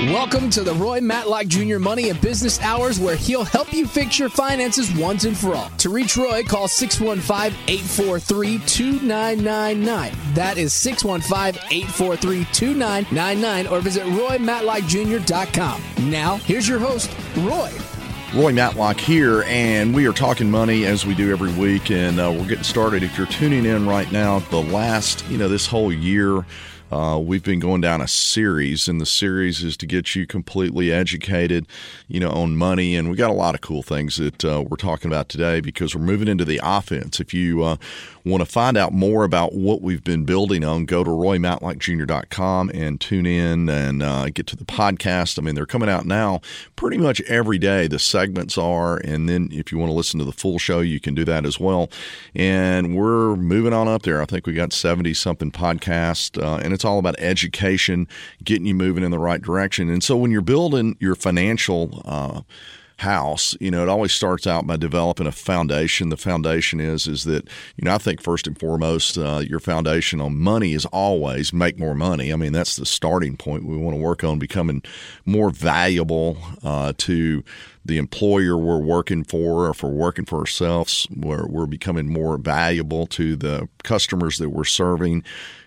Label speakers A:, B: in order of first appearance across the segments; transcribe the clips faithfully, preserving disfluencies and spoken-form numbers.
A: Welcome to the Roy Matlock Junior Money and Business Hours, where he'll help you fix your finances once and for all. To reach Roy, call six one five, eight four three, two nine nine nine. That is six one five, eight four three, two nine nine nine, or visit roy matlock junior dot com. Now, here's your host, Roy.
B: Roy Matlock here, and we are talking money as we do every week, and uh, we're getting started. If you're tuning in right now, the last, you know, this whole year, Uh, we've been going down a series, and the series is to get you completely educated, you know, on money. And we got a lot of cool things that uh, we're talking about today because we're moving into the offense. If you uh, want to find out more about what we've been building on, go to roy matlock junior dot com and tune in and uh, get to the podcast. I mean, they're coming out now pretty much every day. The segments are, and then if you want to listen to the full show, you can do that as well. And we're moving on up there. I think we got seventy-something podcasts, uh, and it's all about education, getting you moving in the right direction. And so when you're building your financial uh, house, you know, it always starts out by developing a foundation. The foundation is is that, you know, I think first and foremost, uh, your foundation on money is always make more money. I mean, that's the starting point. We want to work on becoming more valuable uh, to the employer we're working for, or if we're working for ourselves, where we're becoming more valuable to the customers that we're serving.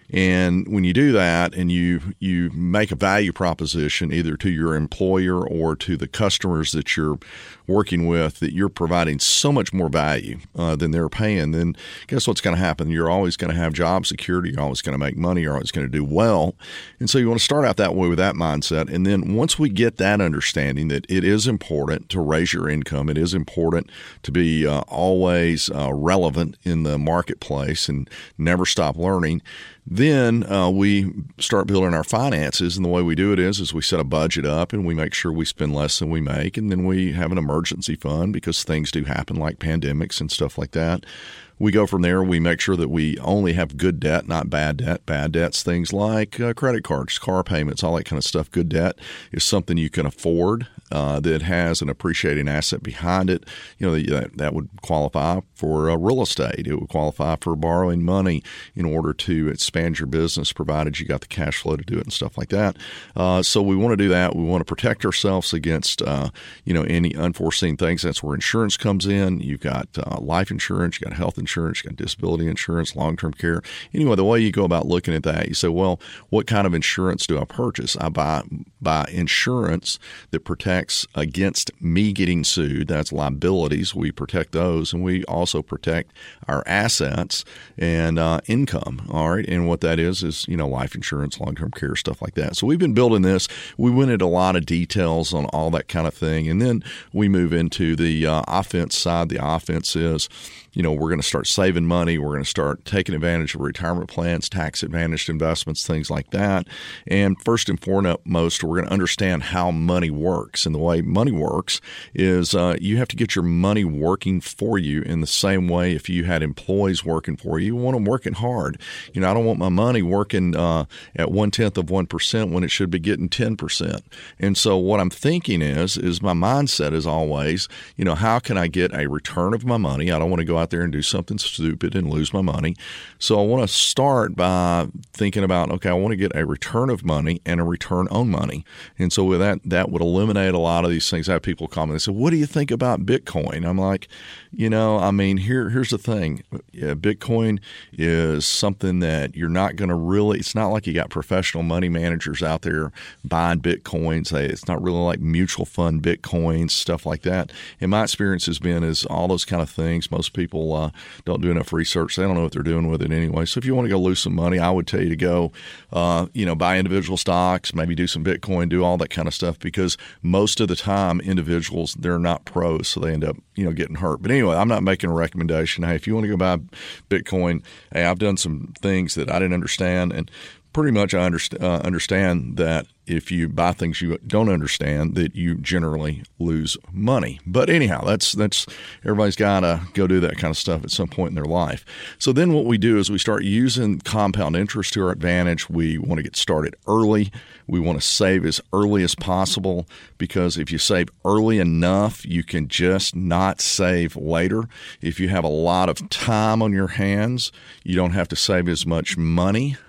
B: And when you do that and you you make a value proposition either to your employer or to the customers that you're working with, that you're providing so much more value uh, than they're paying, then guess what's going to happen? You're always going to have job security. You're always going to make money. You're always going to do well. And so you want to start out that way with that mindset. And then once we get that understanding that it is important to raise your income, it is important to be uh, always uh, relevant in the marketplace and never stop learning, then uh, we start building our finances, and the way we do it is, is we set a budget up and we make sure we spend less than we make, and then we have an emergency fund because things do happen like pandemics and stuff like that. We go from there. We make sure that we only have good debt, not bad debt. Bad debt's things like uh, credit cards, car payments, all that kind of stuff. Good debt is something you can afford uh, that has an appreciating asset behind it. You know, that, that would qualify for uh, real estate. It would qualify for borrowing money in order to expand your business, provided you got the cash flow to do it and stuff like that. Uh, so we want to do that. We want to protect ourselves against, uh, you know, any unforeseen things. That's where insurance comes in. You've got uh, life insurance, you've got health insurance. Insurance, you got disability insurance, long-term care. Anyway, the way you go about looking at that, you say, well, what kind of insurance do I purchase? I buy, buy insurance that protects against me getting sued. That's liabilities. We protect those, and we also protect our assets and uh, income. All right, and what that is is, you know, life insurance, long-term care, stuff like that. So we've been building this. We went into a lot of details on all that kind of thing, and then we move into the uh, offense side. The offense is, you know, we're going to start saving money. We're going to start taking advantage of retirement plans, tax-advantaged investments, things like that. And first and foremost, we're going to understand how money works. And the way money works is uh, you have to get your money working for you in the same way if you had employees working for you. You want them working hard. You know, I don't want my money working uh, at one-tenth of one percent when it should be getting ten percent. And so what I'm thinking is, is my mindset is always, you know, how can I get a return of my money? I don't want to go out there and do something stupid and lose my money. So I want to start by thinking about, okay, I want to get a return of money and a return on money. And so with that, that would eliminate a lot of these things. I have people comment and say, what do you think about Bitcoin? I'm like, you know, I mean, here, here's the thing. Yeah, Bitcoin is something that you're not going to really, it's not like you got professional money managers out there buying Bitcoins. It's not really like mutual fund Bitcoins, stuff like that. And my experience has been is all those kind of things. Most people People uh, don't do enough research. They don't know what they're doing with it anyway. So if you want to go lose some money, I would tell you to go, uh, you know, buy individual stocks, maybe do some Bitcoin, do all that kind of stuff, because most of the time individuals, they're not pros, so they end up, you know, getting hurt. But anyway, I'm not making a recommendation. Hey, if you want to go buy Bitcoin, hey, I've done some things that I didn't understand, and pretty much I underst- uh, understand that if you buy things you don't understand, that you generally lose money. But anyhow, that's that's everybody's got to go do that kind of stuff at some point in their life. So then what we do is we start using compound interest to our advantage. We want to get started early. We want to save as early as possible, because if you save early enough, you can just not save later. If you have a lot of time on your hands, you don't have to save as much money.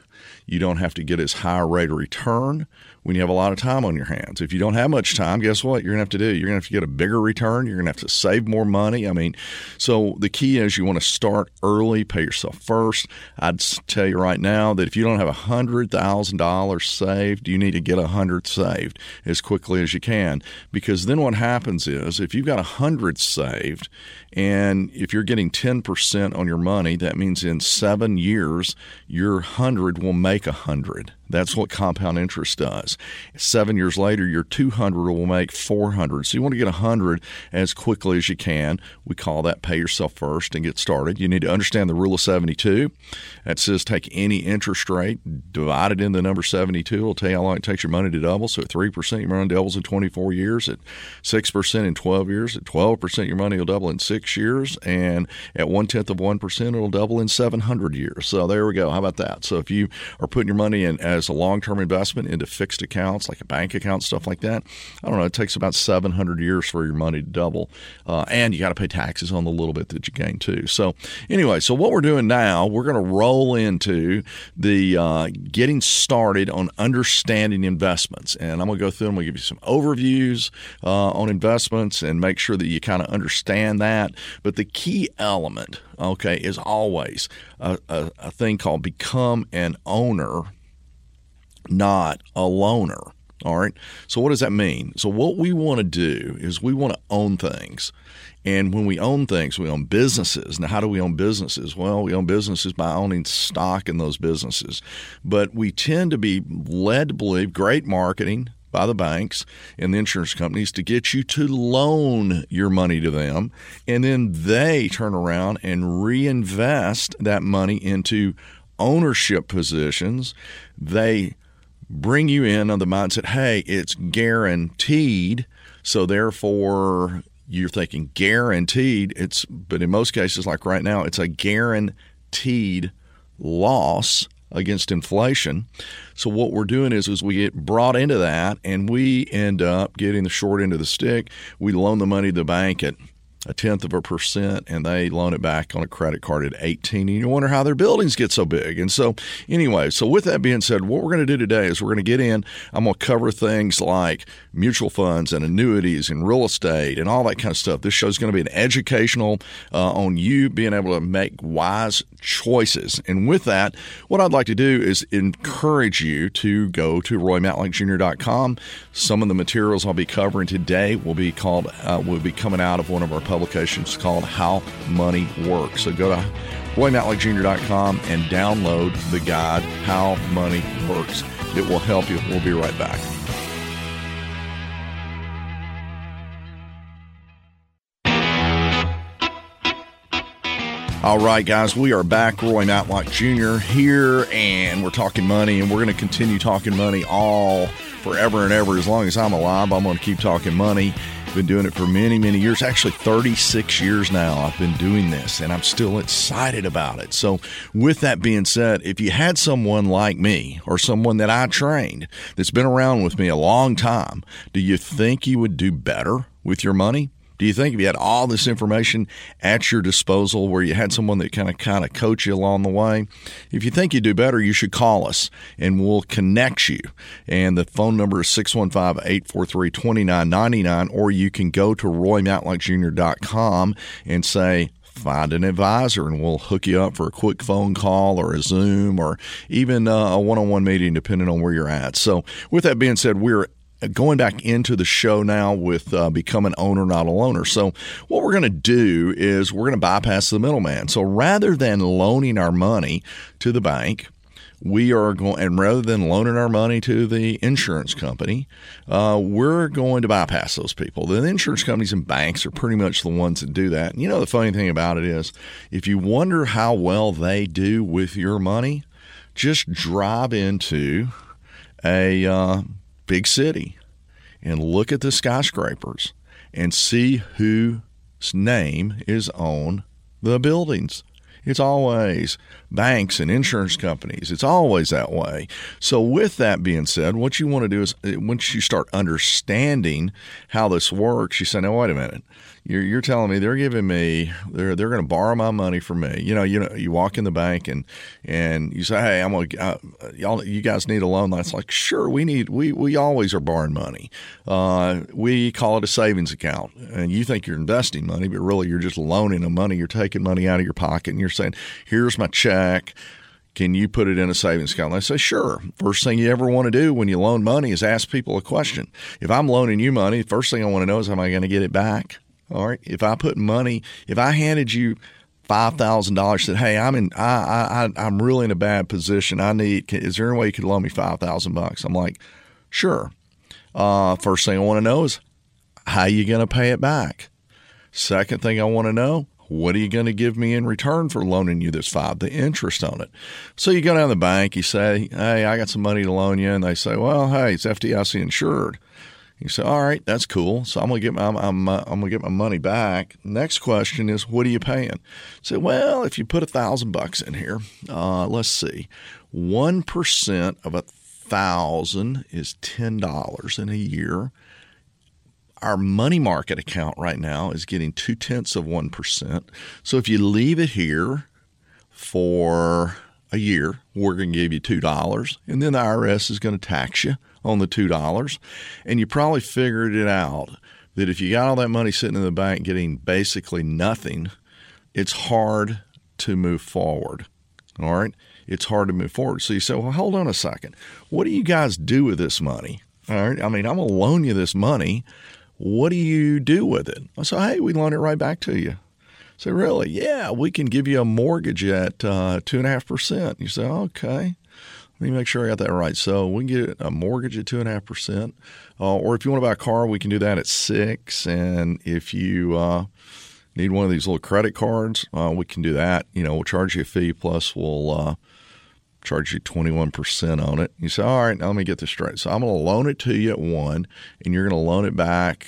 B: You don't have to get as high a rate of return when you have a lot of time on your hands. If you don't have much time, guess what you're going to have to do? You're going to have to get a bigger return. You're going to have to save more money. I mean, so the key is you want to start early, pay yourself first. I'd tell you right now that if you don't have one hundred thousand dollars saved, you need to get one hundred saved as quickly as you can, because then what happens is if you've got one hundred saved and if you're getting ten percent on your money, that means in seven years, your one hundred will make one hundred. That's what compound interest does. Seven years later, your two hundred will make four hundred. So you want to get one hundred as quickly as you can. We call that pay yourself first and get started. You need to understand the rule of seventy-two. That says take any interest rate, divide it into the number seventy-two. It'll tell you how long it takes your money to double. So at three percent, your money doubles in twenty-four years. At six percent in twelve years. At twelve percent, your money will double in six years. And at one-tenth of one percent, it'll double in seven hundred years. So there we go. How about that? So if you are putting your money in as a long-term investment into fixed accounts like a bank account, stuff like that, I don't know, it takes about seven hundred years for your money to double. Uh, and you got to pay taxes on the little bit that you gain too. So anyway, so what we're doing now, we're going to roll into the uh, getting started on understanding investments. And I'm going to go through them. We'll give you some overviews uh, on investments and make sure that you kind of understand that. But the key element, okay, is always a, a, a thing called become an owner, not a loaner. All right. So what does that mean? So what we want to do is we want to own things. And when we own things, we own businesses. Now, how do we own businesses? Well, we own businesses by owning stock in those businesses. But we tend to be led to believe great marketing by the banks and the insurance companies to get you to loan your money to them, and then they turn around and reinvest that money into ownership positions. They bring you in on the mindset, hey, it's guaranteed, so therefore you're thinking guaranteed. It's but in most cases, like right now, it's a guaranteed loss against inflation. So what we're doing is, is we get brought into that, and we end up getting the short end of the stick. We loan the money to the bank at a tenth of a percent, and they loan it back on a credit card at eighteen. And you wonder how their buildings get so big. And so anyway, so with that being said, what we're going to do today is we're going to get in. I'm going to cover things like mutual funds and annuities and real estate and all that kind of stuff. This show is going to be an educational uh, on you being able to make wise choices. And with that, what I'd like to do is encourage you to go to roy matlock junior dot com. Some of the materials I'll be covering today will be called uh, will be coming out of one of our publications called How Money Works. So go to roy matlock junior dot com and download the guide, How Money Works. It will help you. We'll be right back. All right, guys, we are back. Roy Matlock Junior here, and we're talking money, and we're going to continue talking money all forever and ever. As long as I'm alive, I'm going to keep talking money. Been doing it for many, many years, actually thirty-six years now I've been doing this, and I'm still excited about it. So with that being said, if you had someone like me or someone that I trained that's been around with me a long time, do you think you would do better with your money? Do you think if you had all this information at your disposal where you had someone that kind of kind of coach you along the way? If you think you do better, you should call us and we'll connect you. And the phone number is six one five, eight four three, two nine nine nine, or you can go to roy matlock junior dot com and say, find an advisor, and we'll hook you up for a quick phone call or a Zoom or even uh, a one-on-one meeting, depending on where you're at. So with that being said, we're going back into the show now with uh, Become an Owner, Not a Loaner. So what we're going to do is we're going to bypass the middleman. So rather than loaning our money to the bank, we are going, and rather than loaning our money to the insurance company, uh, we're going to bypass those people. The insurance companies and banks are pretty much the ones that do that. And you know, the funny thing about it is, if you wonder how well they do with your money, just drive into a uh, big city and look at the skyscrapers and see whose name is on the buildings. It's always banks and insurance companies. It's always that way. So with that being said, what you want to do is once you start understanding how this works, you say, now, wait a minute. You're, you're telling me they're giving me they're they're going to borrow my money from me. You know, you know, you walk in the bank and and you say, "Hey, I'm gonna uh, y'all, you guys need a loan." That's like, sure, we need we we always are borrowing money. Uh, we call it a savings account, and you think you're investing money, but really you're just loaning them money. You're taking money out of your pocket, and you're saying, "Here's my check. Can you put it in a savings account?" And they say, sure. First thing you ever want to do when you loan money is ask people a question. If I'm loaning you money, the first thing I want to know is, am I going to get it back? All right. If I put money, if I handed you five thousand dollars, said, hey, I'm in, I, I, I'm really in a bad position. I need, is there any way you could loan me five thousand bucks? I'm like, sure. Uh, first thing I want to know is, how are you going to pay it back? Second thing I want to know, what are you going to give me in return for loaning you this five, the interest on it? So you go down to the bank, you say, hey, I got some money to loan you. And they say, well, hey, it's F D I C insured. You say, all right, that's cool. So I'm going to get my, I'm, I'm, I'm going to get my money back. Next question is, what are you paying? Say, well, if you put a thousand bucks in here, uh, let's see, one percent of a thousand is ten dollars in a year. Our money market account right now is getting two tenths of one percent. So if you leave it here for a year, we're going to give you two dollars, and then the I R S is going to tax you on the two dollars. And you probably figured it out that if you got all that money sitting in the bank getting basically nothing, it's hard to move forward. All right? It's hard to move forward. So you say, well, hold on a second. What do you guys do with this money? All right? I mean, I'm going to loan you this money. What do you do with it? I say, hey, we loan it right back to you. So really, yeah, we can give you a mortgage at uh, two and a half percent. You say, okay, let me make sure I got that right. So we can get a mortgage at two and a half percent, or if you want to buy a car, we can do that at six. And if you uh, need one of these little credit cards, uh, we can do that. You know, we'll charge you a fee plus we'll uh, charge you twenty-one percent on it. You say, all right, now let me get this straight. So I'm going to loan it to you at one, and you're going to loan it back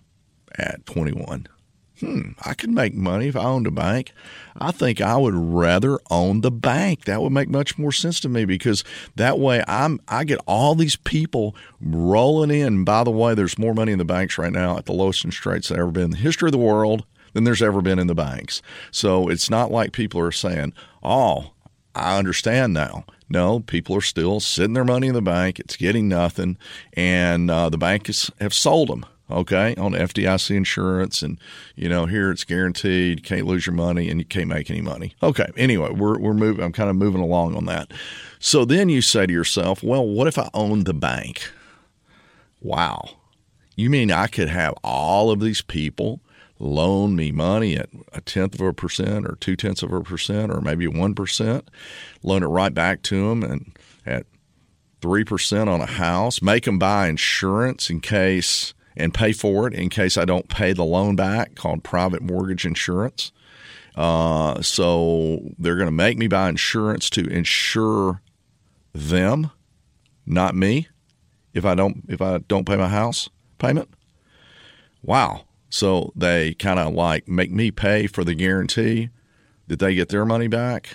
B: at twenty-one. Hmm, I could make money if I owned a bank. I think I would rather own the bank. That would make much more sense to me, because that way I'm I get all these people rolling in. By the way, there's more money in the banks right now at the lowest interest rates that ever been in the history of the world than there's ever been in the banks. So it's not like people are saying, oh, I understand now. No, people are still sitting their money in the bank. It's getting nothing, and uh, the banks have sold them. Okay, on F D I C insurance, and you know, here it's guaranteed, you can't lose your money, and you can't make any money. Okay, anyway, we're we're moving. I'm kind of moving along on that. So then you say to yourself, well, what if I owned the bank? Wow, you mean I could have all of these people loan me money at a tenth of a percent, or two tenths of a percent, or maybe one percent, loan it right back to them, and at three percent on a house, make them buy insurance in case. And pay for it in case I don't pay the loan back, called private mortgage insurance. Uh, so they're going to make me buy insurance to insure them, not me, if I don't if I don't pay my house payment. Wow. So they kind of like make me pay for the guarantee that they get their money back,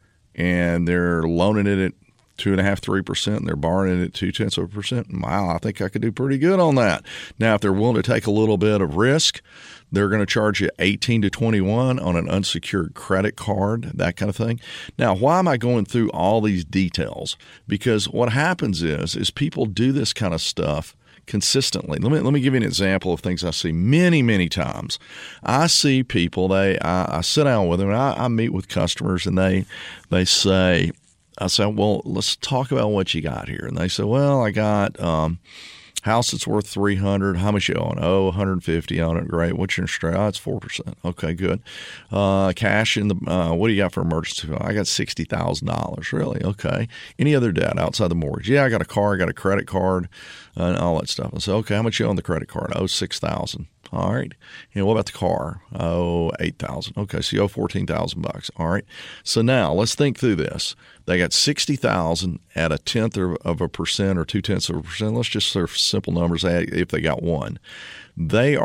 B: and they're loaning it at two and a half, three percent, and they're borrowing it at two tenths of a percent. Wow, I think I could do pretty good on that. Now, if they're willing to take a little bit of risk, they're going to charge you eighteen to twenty-one on an unsecured credit card, that kind of thing. Now, why am I going through all these details? Because what happens is, is people do this kind of stuff consistently. Let me let me give you an example of things I see many, many times. I see people, they I, I sit down with them, and I, I meet with customers, and they they say, I said, well, let's talk about what you got here. And they said, well, I got um, house that's worth three hundred. How much you own? Oh, one hundred fifty on it. Great. What's your interest rate? Oh, it's four percent. Okay, good. Uh, cash in the, uh, what do you got for emergency fund? I got sixty thousand dollars. Really? Okay. Any other debt outside the mortgage? Yeah, I got a car. I got a credit card uh, and all that stuff. I said, okay, how much you own the credit card? Oh, six thousand. All right. You know, what about the car? Oh, eight thousand. Okay, so you owe fourteen thousand bucks. All right. So now let's think through this. They got sixty thousand at a tenth of a percent or two tenths of a percent. Let's just serve simple numbers if they got one. They are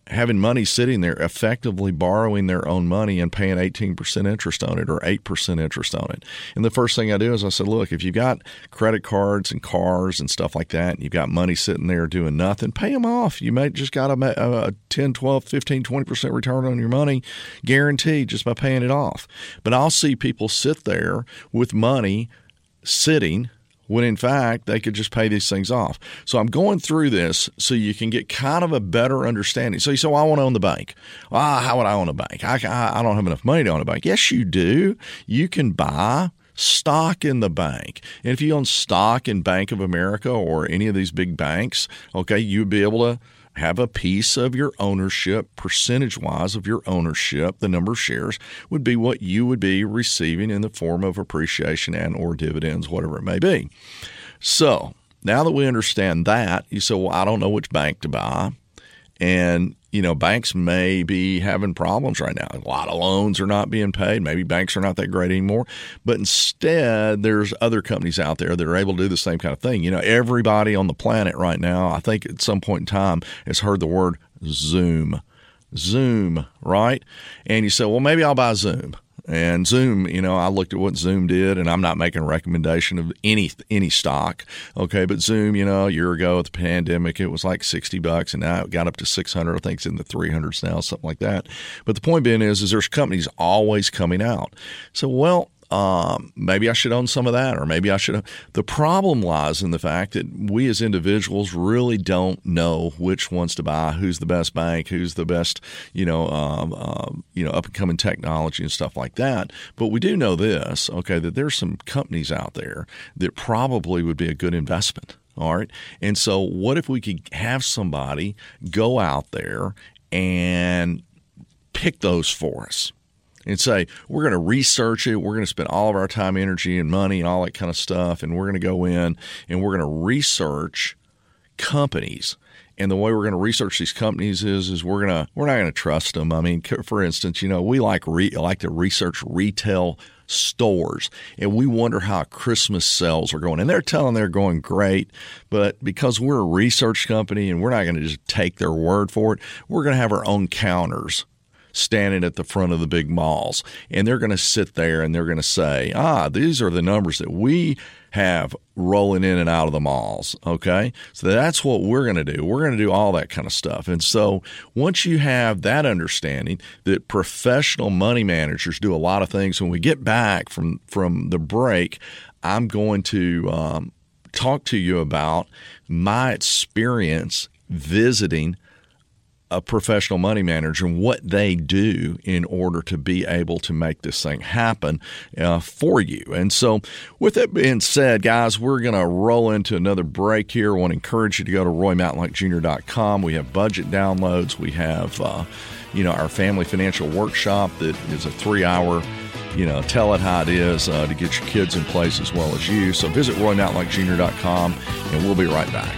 B: having money sitting there, effectively borrowing their own money and paying eighteen percent interest on it or eight percent interest on it. And the first thing I do is I said, look, if you've got credit cards and cars and stuff like that, and you've got money sitting there doing nothing, pay them off. You may just got a, a ten, twelve, fifteen, twenty percent return on your money guaranteed just by paying it off. But I'll see people sit there with money sitting when in fact they could just pay these things off. So I'm going through this so you can get kind of a better understanding. So you say, well, I want to own the bank. Ah, how would I own a bank? I, I, I don't have enough money to own a bank. Yes, you do. You can buy stock in the bank. And if you own stock in Bank of America or any of these big banks, okay, you'd be able to have a piece of your ownership, percentage-wise of your ownership, the number of shares, would be what you would be receiving in the form of appreciation and or dividends, whatever it may be. So now that we understand that, you say, well, I don't know which bank to buy. And, you know, banks may be having problems right now. A lot of loans are not being paid. Maybe banks are not that great anymore. But instead, there's other companies out there that are able to do the same kind of thing. You know, everybody on the planet right now, I think at some point in time, has heard the word Zoom. Zoom, right? And you say, well, maybe I'll buy Zoom. And Zoom, you know, I looked at what Zoom did, and I'm not making a recommendation of any any stock, okay? But Zoom, you know, a year ago with the pandemic, it was like sixty bucks, and now it got up to six hundred. I think it's in the three hundreds now, something like that. But the point being is, is there's companies always coming out. So, well, Um, maybe I should own some of that, or maybe I should. The problem lies in the fact that we as individuals really don't know which ones to buy, who's the best bank, who's the best, you know, um, um, you know, up and coming technology and stuff like that. But we do know this, okay, that there's some companies out there that probably would be a good investment. All right. And so what if we could have somebody go out there and pick those for us? And say, we're going to research it, we're going to spend all of our time, energy, and money and all that kind of stuff, and we're going to go in and we're going to research companies. And the way we're going to research these companies is, is we're going to we're not going to trust them. I mean, for instance, you know, we like re, like to research retail stores, and we wonder how Christmas sales are going. And they're telling they're going great, but because we're a research company and we're not going to just take their word for it, we're going to have our own counters standing at the front of the big malls, and they're going to sit there and they're going to say, ah, these are the numbers that we have rolling in and out of the malls, okay? So that's what we're going to do. We're going to do all that kind of stuff. And so once you have that understanding that professional money managers do a lot of things, when we get back from, from the break, I'm going to um, talk to you about my experience visiting a professional money manager and what they do in order to be able to make this thing happen uh, for you. And so with that being said, guys, we're going to roll into another break here. I want to encourage you to go to roy matlock junior dot com. We have budget downloads. We have, uh, you know, our family financial workshop that is a three-hour, you know, tell it how it is uh, to get your kids in place as well as you. So visit roy matlock junior dot com, and we'll be right back.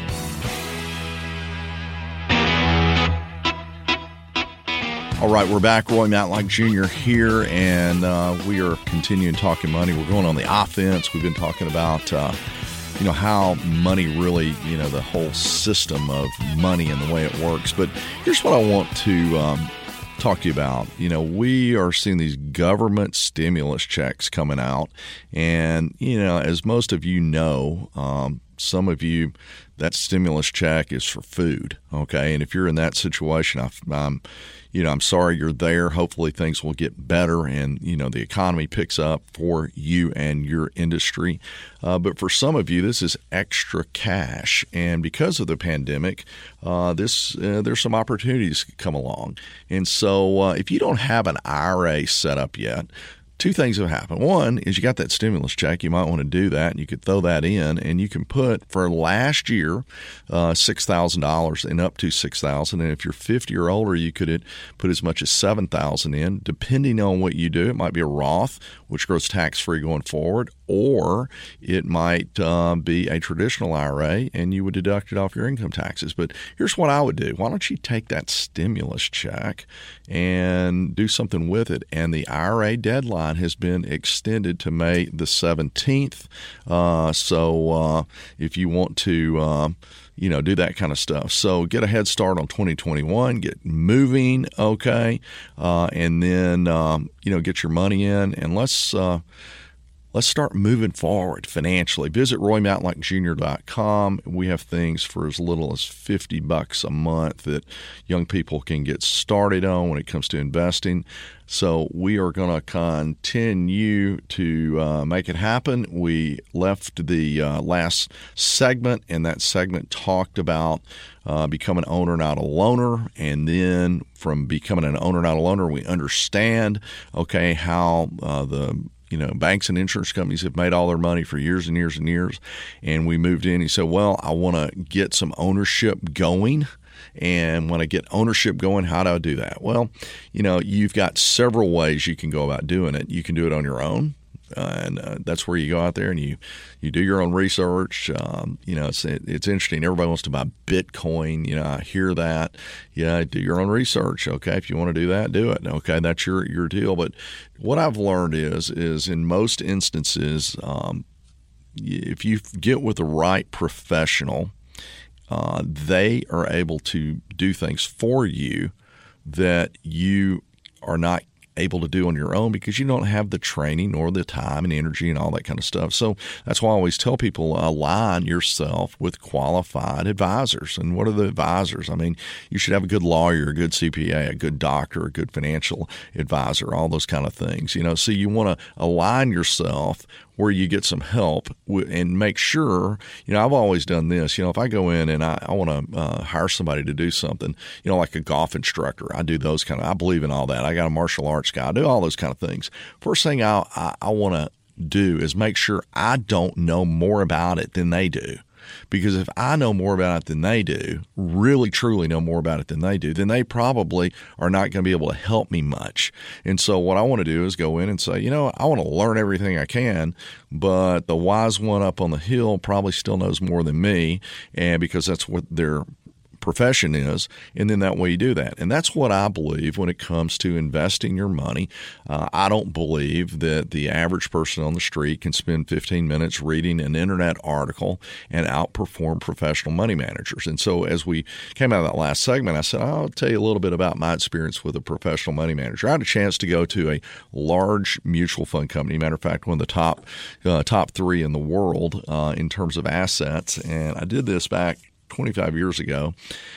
B: All right, we're back. Roy Matlock Junior here, and uh, we are continuing talking money. We're going on the offense. We've been talking about, uh, you know, how money really, you know, the whole system of money and the way it works. But here's what I want to um, talk to you about. You know, we are seeing these government stimulus checks coming out, and, you know, as most of you know, um, some of you, that stimulus check is for food, okay? And if you're in that situation, I, I'm, you know, I'm sorry you're there. Hopefully things will get better and, you know, the economy picks up for you and your industry. Uh, but for some of you, this is extra cash. And because of the pandemic, uh, this uh, there's some opportunities come along. And so uh, if you don't have an I R A set up yet, two things have happened. One is you got that stimulus check. You might want to do that, and you could throw that in, and you can put for last year uh, six thousand dollars and up to six thousand dollars. And if you're fifty or older, you could put as much as seven thousand dollars in. Depending on what you do, it might be a Roth, which grows tax-free going forward, or it might uh, be a traditional I R A and you would deduct it off your income taxes. But here's what I would do. Why don't you take that stimulus check and do something with it? And the I R A deadline has been extended to May the seventeenth. Uh, so uh, if you want to uh, you know, do that kind of stuff. So get a head start on twenty twenty-one, get moving, okay, uh, and then, um, you know, get your money in, and let's uh, let's start moving forward financially. Visit roy matlock junior dot com. We have things for as little as fifty bucks a month that young people can get started on when it comes to investing. So we are going to continue to uh, make it happen. We left the uh, last segment, and that segment talked about uh, becoming an owner, not a loaner. And then from becoming an owner, not a loaner, we understand, okay, how uh, the You know, banks and insurance companies have made all their money for years and years and years. And we moved in. He said, well, I want to get some ownership going. And when I get ownership going, how do I do that? Well, you know, you've got several ways you can go about doing it. You can do it on your own. Uh, and uh, that's where you go out there and you, you do your own research. Um, you know, it's it, it's interesting. Everybody wants to buy Bitcoin. You know, I hear that. Yeah, do your own research. Okay, if you want to do that, do it. Okay, that's your your deal. But what I've learned is is in most instances, um, if you get with the right professional, uh, they are able to do things for you that you are not able to do on your own because you don't have the training or the time and energy and all that kind of stuff. So that's why I always tell people, align yourself with qualified advisors. And what are the advisors? I mean, you should have a good lawyer, a good C P A, a good doctor, a good financial advisor, all those kind of things. You know, so you want to align yourself where you get some help and make sure, you know, I've always done this. You know, if I go in and I, I want to uh, hire somebody to do something, you know, like a golf instructor, I do those kind of, I believe in all that. I got a martial arts guy, I do all those kind of things. First thing I, I, I want to do is make sure I don't know more about it than they do. Because if I know more about it than they do, really truly know more about it than they do, then they probably are not going to be able to help me much. And so what I want to do is go in and say, you know, I want to learn everything I can, but the wise one up on the hill probably still knows more than me, and because that's what they're profession is, and then that way you do that. And that's what I believe when it comes to investing your money. Uh, I don't believe that the average person on the street can spend fifteen minutes reading an internet article and outperform professional money managers. And so as we came out of that last segment, I said, I'll tell you a little bit about my experience with a professional money manager. I had a chance to go to a large mutual fund company. Matter of fact, one of the top, uh, top three in the world uh, in terms of assets. And I did this back twenty-five years ago.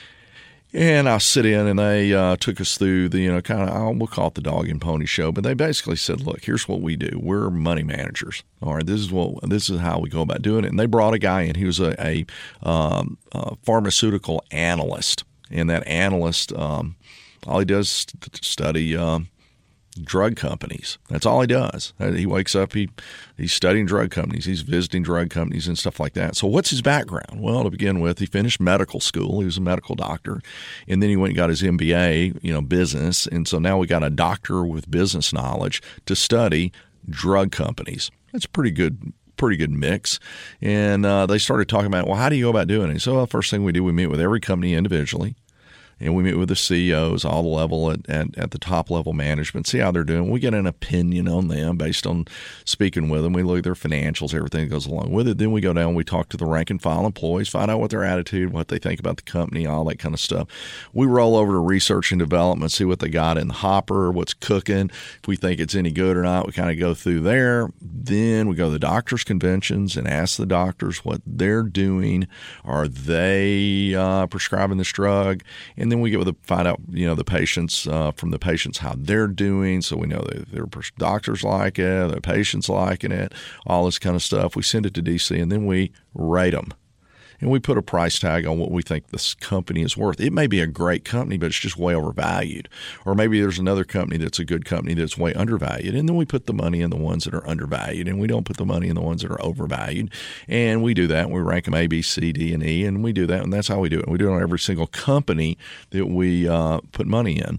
B: And I sit in and they uh, took us through the, you know, kind of, we'll call it the dog and pony show, but they basically said, look, here's what we do. We're money managers. All right, this is what, this is how we go about doing it. And they brought a guy in. He was a, a, um, a pharmaceutical analyst. And that analyst, um, all he does is study um, drug companies. That's all he does. He wakes up, he he's studying drug companies, he's visiting drug companies and stuff like that. So what's his background? Well, to begin with, he finished medical school. He was a medical doctor. And then he went and got his M B A, you know, business. And so now we got a doctor with business knowledge to study drug companies. That's pretty good. Pretty good mix. And uh, they started talking about, well, how do you go about doing it? So well, first thing we do, we meet with every company individually. And we meet with the C E Os, all the level at, at, at the top level management, see how they're doing. We get an opinion on them based on speaking with them. We look at their financials, everything that goes along with it. Then we go down, we talk to the rank and file employees, find out what their attitude, what they think about the company, all that kind of stuff. We roll over to research and development, see what they got in the hopper, what's cooking. If we think it's any good or not, we kind of go through there. Then we go to the doctors' conventions and ask the doctors what they're doing. Are they uh, prescribing this drug? And then we get with the find out, you know, the patients uh, from the patients how they're doing, so we know that their doctors like it, the patients liking it, all this kind of stuff. We send it to D C and then we rate them. And we put a price tag on what we think this company is worth. It may be a great company, but it's just way overvalued. Or maybe there's another company that's a good company that's way undervalued. And then we put the money in the ones that are undervalued, and we don't put the money in the ones that are overvalued. And we do that. We rank them A, B, C, D, and E, and we do that. And that's how we do it. We do it on every single company that we uh, put money in.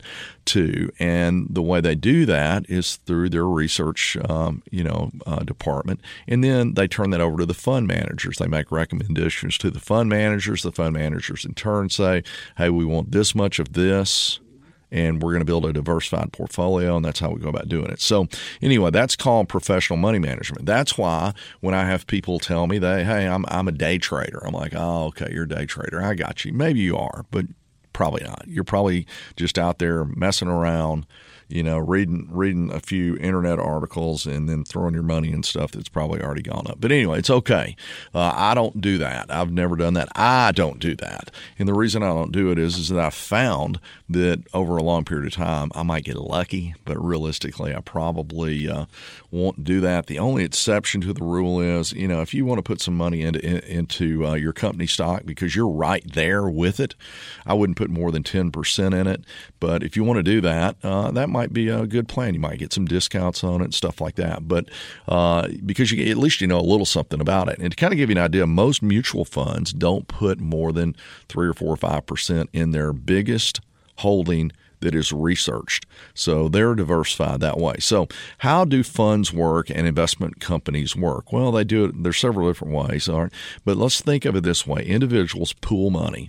B: too. And the way they do that is through their research, um, you know, uh, department. And then they turn that over to the fund managers. They make recommendations to the fund managers. The fund managers in turn say, hey, we want this much of this, and we're going to build a diversified portfolio, and that's how we go about doing it. So anyway, that's called professional money management. That's why when I have people tell me that, hey, I'm I'm a day trader, I'm like, oh, okay, you're a day trader. I got you. Maybe you are, but probably not. You're probably just out there messing around, you know, reading reading a few internet articles and then throwing your money in stuff that's probably already gone up. But anyway, it's okay. Uh, I don't do that. I've never done that. I don't do that. And the reason I don't do it is, is that I've found that over a long period of time, I might get lucky, but realistically, I probably uh, won't do that. The only exception to the rule is, you know, if you want to put some money into into uh, your company stock because you're right there with it, I wouldn't put more than ten percent in it. But if you want to do that, uh, that might be a good plan. You might get some discounts on it and stuff like that. But uh, because you at least you know a little something about it. And to kind of give you an idea, most mutual funds don't put more than three or four or five percent in their biggest holding that is researched. So they're diversified that way. So how do funds work and investment companies work? Well, they do it. There's several different ways. All right, but let's think of it this way. Individuals pool money.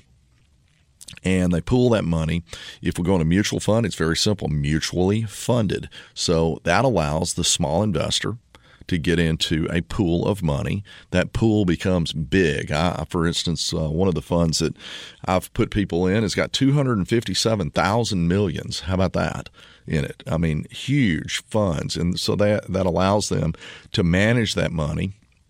B: And they pool that money. If we go in a mutual fund, it's very simple, mutually funded. So that allows the small investor to get into a pool of money. That pool becomes big. I, for instance, uh, one of the funds that I've put people in has got two hundred fifty-seven thousand millions. How about that in it? I mean, huge funds. And so that, that allows them to manage that money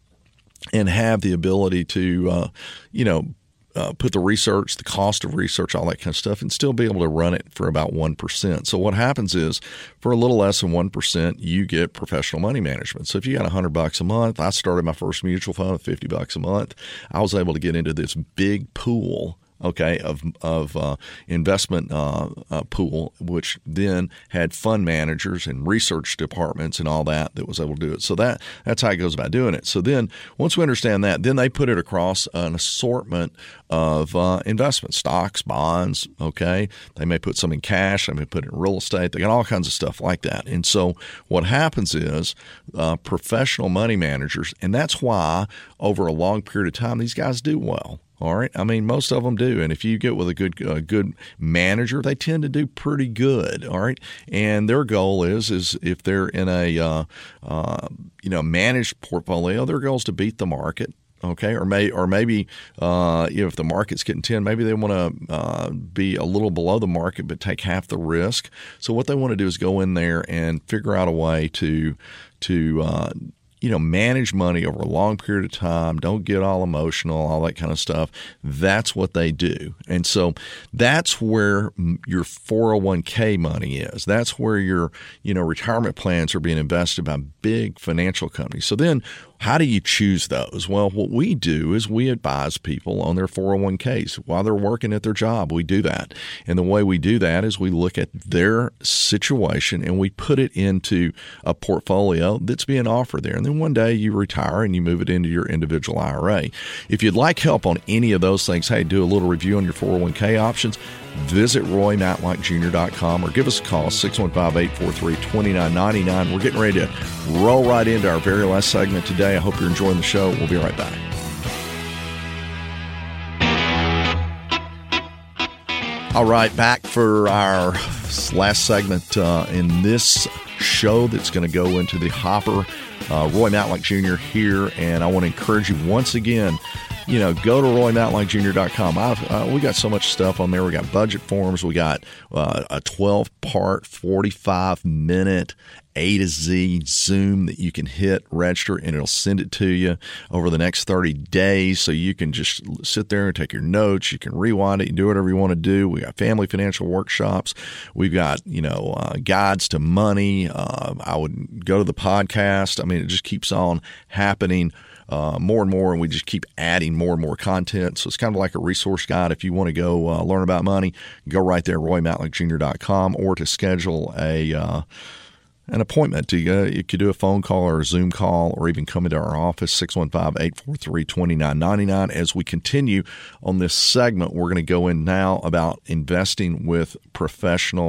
B: and have the ability to, uh, you know, Uh, put the research, the cost of research, all that kind of stuff, and still be able to run it for about one percent. So what happens is for a little less than one percent, you get professional money management. So if you got one hundred bucks a month, I started my first mutual fund with fifty bucks a month. I was able to get into this big pool, okay, of of uh, investment uh, uh, pool, which then had fund managers and research departments and all that that was able to do it. So that that's how it goes about doing it. So then once we understand that, then they put it across an assortment of uh, investment stocks, bonds, okay. They may put some in cash. They may put it in real estate. They got all kinds of stuff like that. And so what happens is uh, professional money managers, and that's why over a long period of time, these guys do well. All right. I mean, most of them do. And if you get with a good uh, good manager, they tend to do pretty good. All right. And their goal is, is if they're in a, uh, uh, you know, managed portfolio, their goal is to beat the market. Okay, or may or maybe uh, you know, if the market's getting ten, maybe they want to uh, be a little below the market but take half the risk. So what they want to do is go in there and figure out a way to to uh, you know, manage money over a long period of time. Don't get all emotional, all that kind of stuff. That's what they do. And so that's where your four oh one k money is. That's where your, you know, retirement plans are being invested by big financial companies. So then how do you choose those? Well, what we do is we advise people on their four oh one k's while they're working at their job. We do that. And the way we do that is we look at their situation and we put it into a portfolio that's being offered there. And then one day you retire and you move it into your individual I R A. If you'd like help on any of those things, hey, do a little review on your four oh one k options, visit roy matlock junior dot com or give us a call, six one five, eight four three, two nine nine nine. We're getting ready to roll right into our very last segment today. I hope you're enjoying the show. We'll be right back. All right, back for our last segment uh, in this show that's going to go into the hopper. Uh, Roy Matlock Junior here, and I want to encourage you once again, you know, go to roy matlock junior dot com. I've, uh, we got so much stuff on there. We got budget forms. We got uh, a twelve-part, forty-five minute A to Z Zoom that you can hit, register, and it'll send it to you over the next thirty days. So you can just sit there and take your notes. You can rewind it. You do whatever you want to do. We got family financial workshops. We've got, you know, uh, guides to money. Uh, I would go to the podcast. I mean, it just keeps on happening. Uh, more and more, and we just keep adding more and more content. So it's kind of like a resource guide. If you want to go uh, learn about money, go right there, roy matlock junior dot com, or to schedule a uh, an appointment. To, uh, you could do a phone call or a Zoom call, or even come into our office, six one five, eight four three, two nine nine nine. As we continue on this segment, we're going to go in now about investing with professional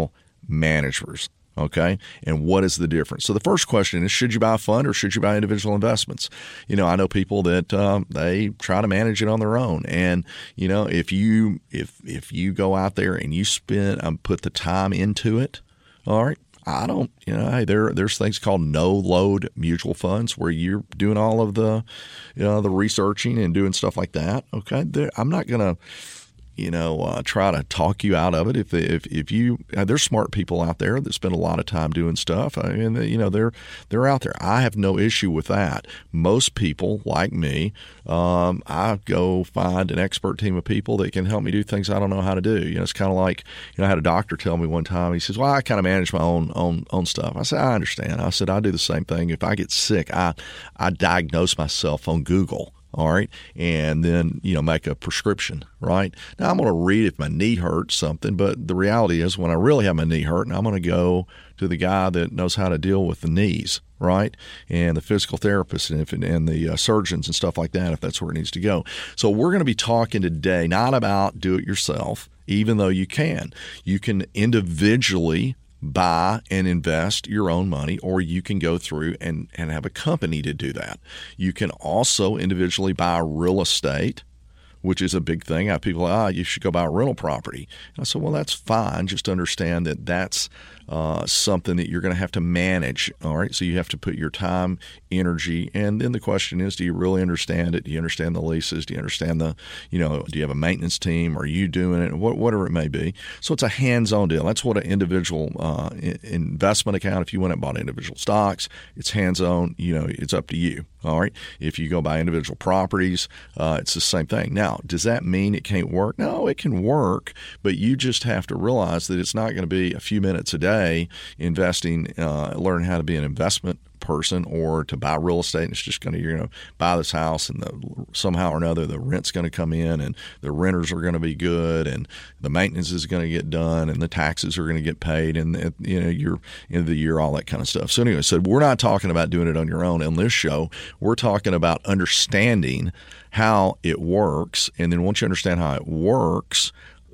B: managers. Okay. And what is the difference? So the first question is, should you buy a fund or should you buy individual investments? You know, I know people that um, they try to manage it on their own. And, you know, if you if if you go out there and you spend um, put the time into it, all right, I don't, you know, hey, there there's things called no load mutual funds where you're doing all of the, you know, the researching and doing stuff like that. Okay. There, I'm not going to, you know, uh, try to talk you out of it. If if if you, uh, there's smart people out there that spend a lot of time doing stuff, I mean, you know, they're they're out there. I have no issue with that. Most people like me, um, I go find an expert team of people that can help me do things I don't know how to do. You know, it's kind of like, you know, I had a doctor tell me one time. He says, "Well, I kind of manage my own own own stuff." I said, "I understand." I said, "I do the same thing. If I get sick, I I diagnose myself on Google." All right. And then, you know, make a prescription, right? Now, I'm going to read if my knee hurts something, but the reality is when I really have my knee hurt, I'm going to go to the guy that knows how to deal with the knees, right? And the physical therapist and, if, and the uh, surgeons and stuff like that, if that's where it needs to go. So we're going to be talking today not about do it yourself, even though you can. You can individually buy and invest your own money, or you can go through and, and have a company to do that. You can also individually buy real estate, which is a big thing. I have people, ah, you should go buy a rental property. And I said, well, that's fine. Just understand that that's uh, something that you're going to have to manage. All right. So you have to put your time, energy. And then the question is, do you really understand it? Do you understand the leases? Do you understand the, you know, do you have a maintenance team? Are you doing it? What, whatever it may be. So it's a hands-on deal. That's what an individual uh, investment account, if you went and bought individual stocks, it's hands-on. You know, it's up to you. All right. If you go buy individual properties, uh, it's the same thing. Now, does that mean it can't work? No, it can work, but you just have to realize that it's not going to be a few minutes a day investing, uh, learn how to be an investment person or to buy real estate. And it's just going to, you're going to buy this house and the, somehow or another the rent's going to come in and the renters are going to be good and the maintenance is going to get done and the taxes are going to get paid and, you know, your end of the year, all that kind of stuff. So anyway, so we're not talking about doing it on your own on this show. We're talking about understanding how it works. And then once you understand how it works,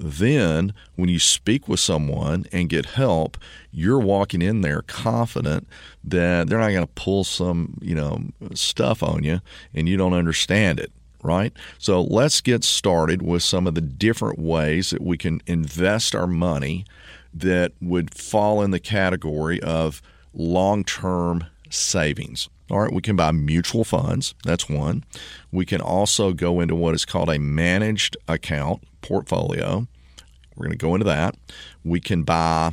B: then when you speak with someone and get help, you're walking in there confident that they're not going to pull some, you know, stuff on you and you don't understand it, right? So let's get started with some of the different ways that we can invest our money that would fall in the category of long-term savings. All right, we can buy mutual funds. That's one. We can also go into what is called a managed account portfolio. We're going to go into that. We can buy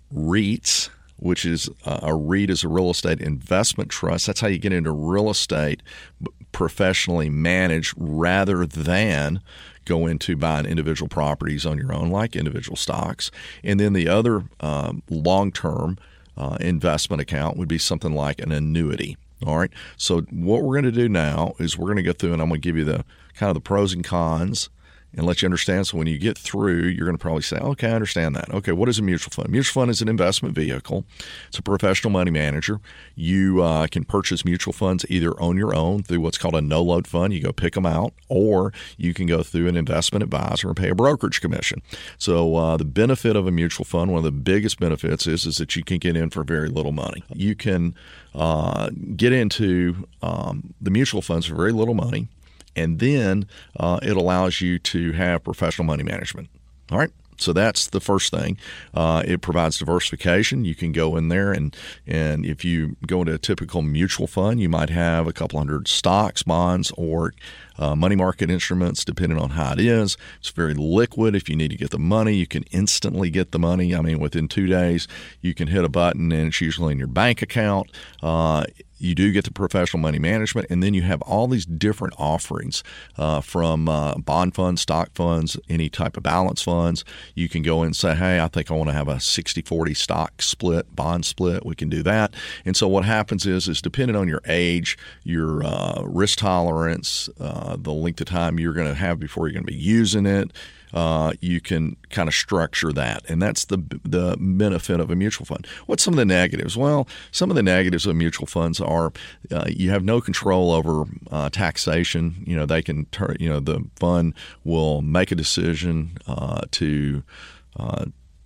B: REITs, which is uh, a REIT is a real estate investment trust. That's how you get into real estate professionally managed rather than go into buying individual properties on your own, like individual stocks. And then the other um, long-term uh, investment account would be something like an annuity. All right. So what we're going to do now is we're going to go through and I'm going to give you the kind of the pros and cons and let you understand. So when you get through, you're going to probably say, okay, I understand that. Okay, what is a mutual fund? Mutual fund is an investment vehicle. It's a professional money manager. You uh, can purchase mutual funds either on your own through what's called a no-load fund. You go pick them out, or you can go through an investment advisor and pay a brokerage commission. So uh, the benefit of a mutual fund, one of the biggest benefits is, is that you can get in for very little money. You can uh, get into um, the mutual funds for very little money. And then uh, it allows you to have professional money management. All right. So that's the first thing. Uh, it provides diversification. You can go in there and and if you go into a typical mutual fund, you might have a couple hundred stocks, bonds, or uh, money market instruments, depending on how it is. It's very liquid. If you need to get the money, you can instantly get the money. I mean, within two days, you can hit a button and it's usually in your bank account. Uh, You do get the professional money management, and then you have all these different offerings uh, from uh, bond funds, stock funds, any type of balance funds. You can go in and say, hey, I think I want to have a sixty forty stock split, bond split. We can do that. And so what happens is, is depending on your age, your uh, risk tolerance, uh, the length of time you're going to have before you're going to be using it, Uh, you can kind of structure that, and that's the the benefit of a mutual fund. What's some of the negatives? Well, some of the negatives of mutual funds are uh, you have no control over uh, taxation. You know, they can turn. You know, the fund will make a decision uh, to. Uh,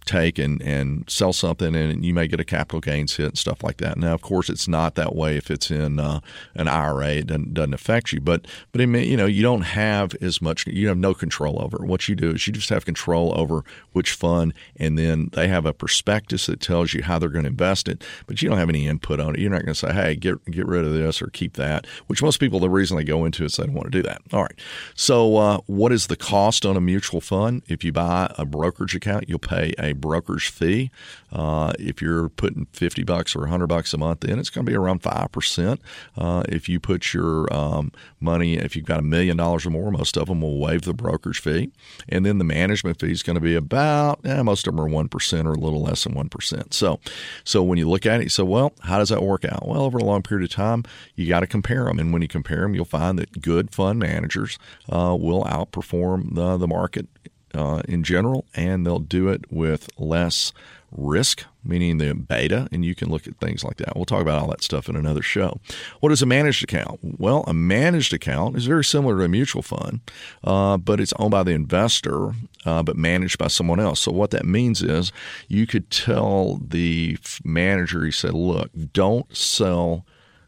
B: take and, and sell something, and you may get a capital gains hit and stuff like that. Now, of course, it's not that way if it's in uh, an I R A. It doesn't, doesn't affect you, but but it may, you know, you don't have as much. You have no control over it. What you do is you just have control over which fund, and then they have a prospectus that tells you how they're going to invest it, but you don't have any input on it. You're not going to say, hey, get get rid of this or keep that, which most people, the reason they go into it is they don't want to do that. All right. So uh, what is the cost on a mutual fund? If you buy a brokerage account, you'll pay a brokerage fee. Uh, if you're putting fifty bucks or one hundred bucks a month in, it's going to be around five percent. Uh, if you put your um, money, if you've got a million dollars or more, most of them will waive the brokerage fee. And then the management fee is going to be about, eh, most of them are one percent or a little less than one percent. So, so when you look at it, you say, well, how does that work out? Well, over a long period of time, you got to compare them. And when you compare them, you'll find that good fund managers uh, will outperform the, the market uh, in general, and they'll do it with less risk, meaning the beta, and you can look at things like that. We'll talk about all that stuff in another show. What is a managed account? Well, a managed account is very similar to a mutual fund, uh, but it's owned by the investor, uh, but managed by someone else. So what that means is you could tell the manager, he said, look, don't sell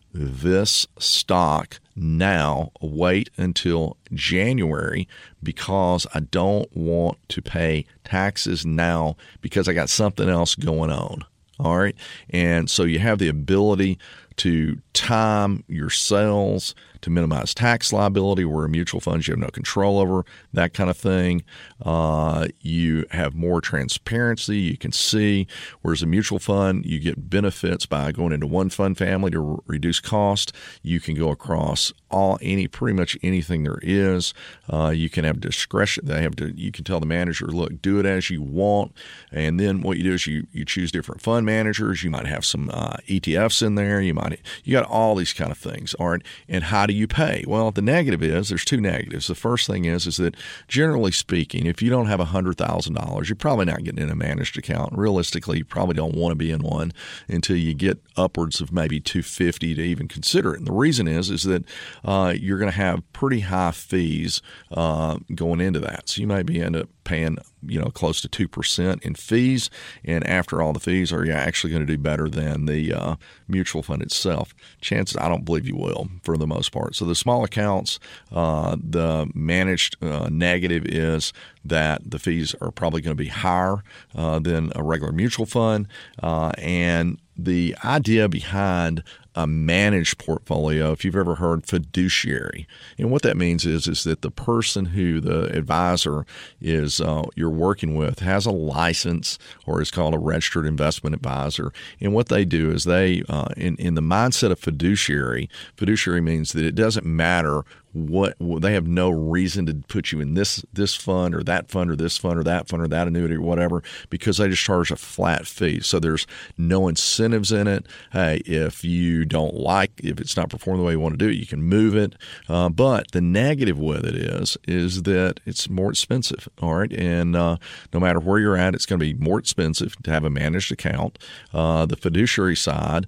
B: this stock now, wait until January because I don't want to pay taxes now because I got something else going on. All right. And so you have the ability to time your sales to minimize tax liability, where mutual funds you have no control over, that kind of thing. Uh, you have more transparency. You can see, whereas a mutual fund, you get benefits by going into one fund family to re- reduce cost. You can go across all any pretty much anything there is. Uh, you can have discretion. They have to. You can tell the manager, look, do it as you want. And then what you do is you you choose different fund managers. You might have some uh, E T Fs in there. You might you got all these kind of things. All right, and how do you pay? Well, the negative is there's two negatives. The first thing is is that generally speaking, if you don't have one hundred thousand dollars, you're probably not getting in a managed account. Realistically, you probably don't want to be in one until you get upwards of maybe two hundred fifty to even consider it. And the reason is is that uh, you're going to have pretty high fees uh, going into that. So you might be end up paying, you know, close to two percent in fees. And after all the fees, are you actually going to do better than the uh, mutual fund itself? Chances, I don't believe you will for the most part. So the small accounts, uh, the managed uh, negative is that the fees are probably going to be higher uh, than a regular mutual fund. Uh, and the idea behind a managed portfolio, if you've ever heard fiduciary, and what that means is is that the person who the advisor is uh, you're working with has a license or is called a registered investment advisor. And what they do is they, uh, in in the mindset of fiduciary, fiduciary means that it doesn't matter what they have no reason to put you in this this fund or that fund or this fund or that fund or that annuity or whatever, because they just charge a flat fee. So there's no incentives in it. Hey, if you don't like, if it's not performing the way you want to do it, you can move it. Uh, but the negative with it is is that it's more expensive. All right, and uh, no matter where you're at, it's going to be more expensive to have a managed account. Uh, the fiduciary side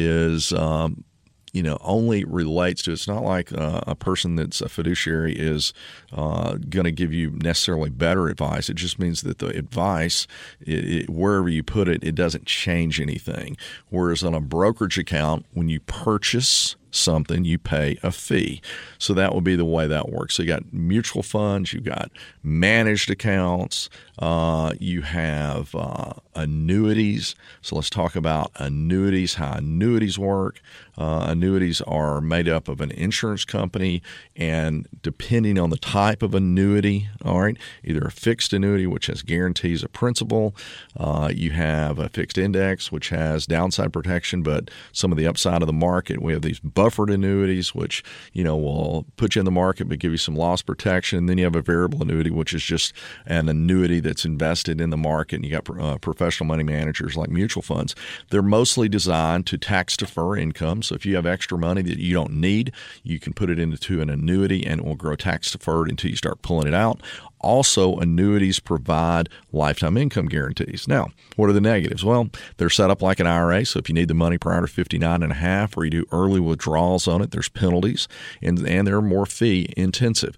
B: is um, you know, only relates to, it's not like uh, a person that's a fiduciary is uh, going to give you necessarily better advice. It just means that the advice, it, it, wherever you put it, it doesn't change anything. Whereas on a brokerage account, when you purchase something, you pay a fee. So that would be the way that works. So you got mutual funds, you've got managed accounts, uh, you have uh, annuities. So let's talk about annuities, how annuities work. Uh, annuities are made up of an insurance company, and depending on the type of annuity, all right, either a fixed annuity, which has guarantees of principal, uh, you have a fixed index, which has downside protection, but some of the upside of the market. We have these buffered annuities, which, you know, will put you in the market but give you some loss protection. And then you have a variable annuity, which is just an annuity that's invested in the market. And you got uh, professional money managers like mutual funds. They're mostly designed to tax defer income. So if you have extra money that you don't need, you can put it into an annuity and it will grow tax deferred until you start pulling it out. Also, annuities provide lifetime income guarantees. Now, what are the negatives? Well, they're set up like an I R A, so if you need the money prior to fifty-nine and a half or you do early withdrawals on it, there's penalties, and, and they're more fee intensive.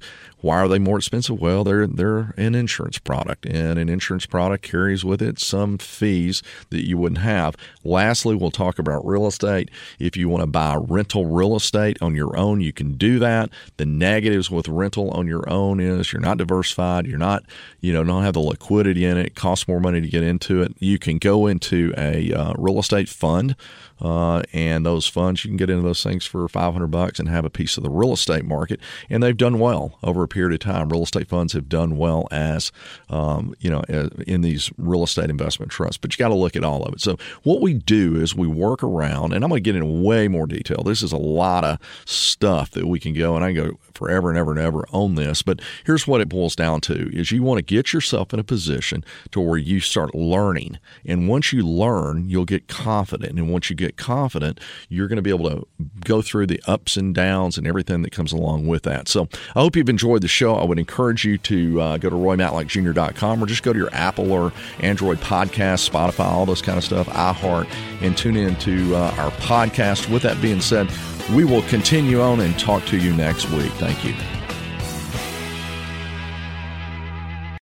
B: Why are they more expensive? Well, they're they're an insurance product, and an insurance product carries with it some fees that you wouldn't have. Lastly, we'll talk about real estate. If you want to buy rental real estate on your own, you can do that. The negatives with rental on your own is you're not diversified. You're not, you know, don't have the liquidity in it. It costs more money to get into it. You can go into a uh, real estate fund, uh, and those funds, you can get into those things for five hundred bucks and have a piece of the real estate market. And they've done well over a period of time. Real estate funds have done well as, um, you know, in these real estate investment trusts. But you got to look at all of it. So what we do is we work around, and I'm going to get into way more detail. This is a lot of stuff that we can go, and I can go forever and ever and ever on this. But here's what it boils down to is you want to get yourself in a position to where you start learning. And once you learn, you'll get confident. And once you get confident, you're going to be able to go through the ups and downs and everything that comes along with that. So I hope you've enjoyed the show. I would encourage you to uh, go to roy matlock junior dot com or just go to your Apple or Android podcast, Spotify, all those kind of stuff, iHeart, and tune in to uh, our podcast. With that being said, we will continue on and talk to you next week. Thank you.